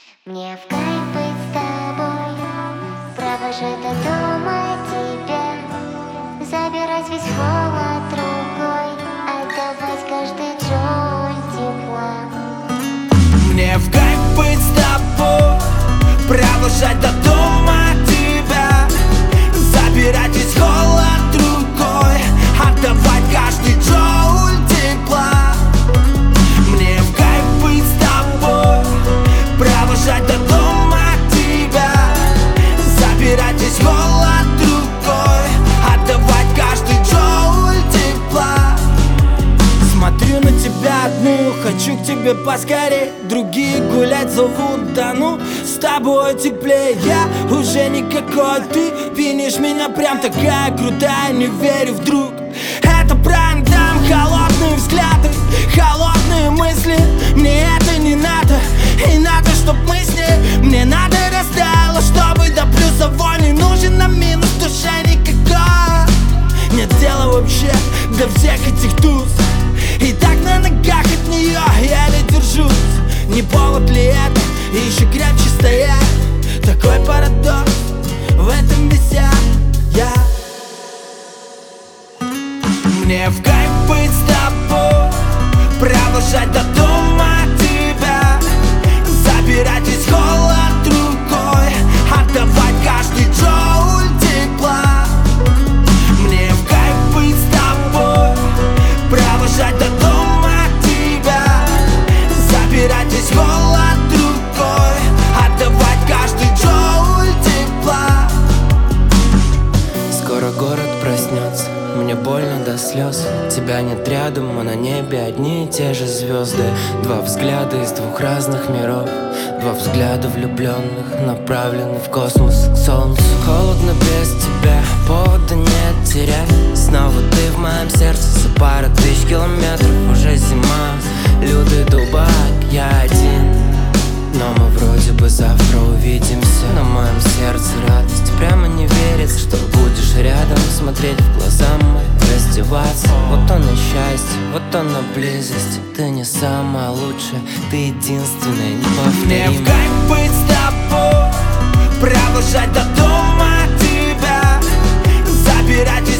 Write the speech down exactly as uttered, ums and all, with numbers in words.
Мне в кайф быть с тобой, провожать до дома тебя, забирать весь холод рукой, отдавать каждый джоуль тепла. Мне в кайф быть с тобой, провожать до дома тебя, забирать весь холод рукой, отдавать каждый джоуль тепла. Мне в кайф быть с тобой, провожать до дома тебя, забирать весь холод рукой, отдавать каждый джоуль тепла. Смотрю на тебя одну, хочу к тебе поскорей. Другие гулять зовут, да ну, с тобой теплее. Я уже никакой, ты пинишь меня прям такая крутая. Не верю вдруг, это прайм там. Холодные взгляды, холодные мысли. Мне это не надо, и надо, чтоб мы с ней. Мне надо растаяло, чтобы до плюсовой не нужен нам минус. В душе никакой нет дела вообще до всех этих туз. И так на ногах от нее еле держусь. Не повод ли это еще крепче стоять? Такой парадокс, в этом весь я. Мне в кайф быть с тобой, провожать до дома тебя, забирать весь холод рукой, отдавать каждый джоуль тепла. Мне в кайф быть с тобой, провожать до дома тебя, забирать весь холод рукой, отдавать каждый джоуль тепла. Скоро город проснется, мне больно до слез. Тебя нет рядом, а на небе одни и те же звезды. Два взгляда из двух разных миров, два взгляда влюбленных, направлены в космос, к солнцу. Холодно без тебя, повода нет терять. Снова ты в моем сердце, за пару тысяч километров. Уже зима, лютый дубак, я один. Но мы вроде бы завтра увидимся. На моем сердце радость, прямо не верится, что будешь рядом, смотреть в глаза мои, раздеваться. Вот оно счастье, вот оно близость. Ты не самая лучшая, ты единственная, неповторимая. Мне в кайф быть с тобой, провожать до дома тебя, забирать